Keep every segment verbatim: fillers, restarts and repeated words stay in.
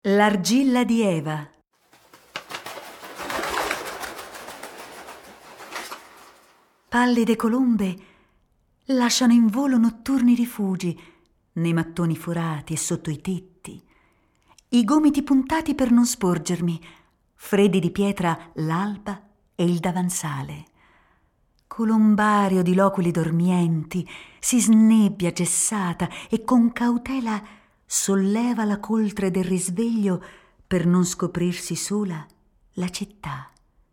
L'argilla di Eva. Pallide colombe lasciano in volo notturni rifugi nei mattoni forati e sotto i tetti, i gomiti puntati per non sporgermi, freddi di pietra l'alba e il davanzale. Colombario di loculi dormienti si snebbia gessata e con cautela solleva la coltre del risveglio per non scoprirsi sola la città.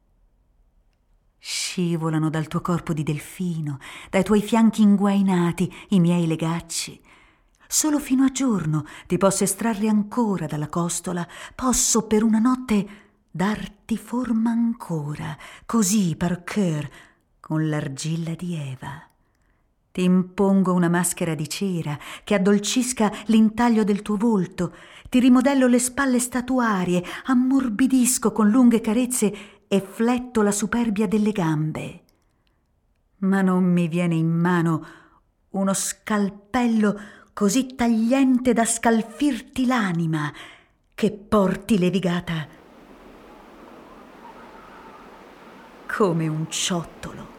Scivolano dal tuo corpo di delfino, dai tuoi fianchi inguainati i miei legacci. Solo fino a giorno ti posso estrarre ancora dalla costola, posso per una notte darti forma ancora, così par cœur, con l'argilla di Eva. Ti impongo una maschera di cera che addolcisca l'intaglio del tuo volto, ti rimodello le spalle statuarie, ammorbidisco con lunghe carezze e fletto la superbia delle gambe. Ma non mi viene in mano uno scalpello così tagliente da scalfirti l'anima, che porti levigata come un ciottolo.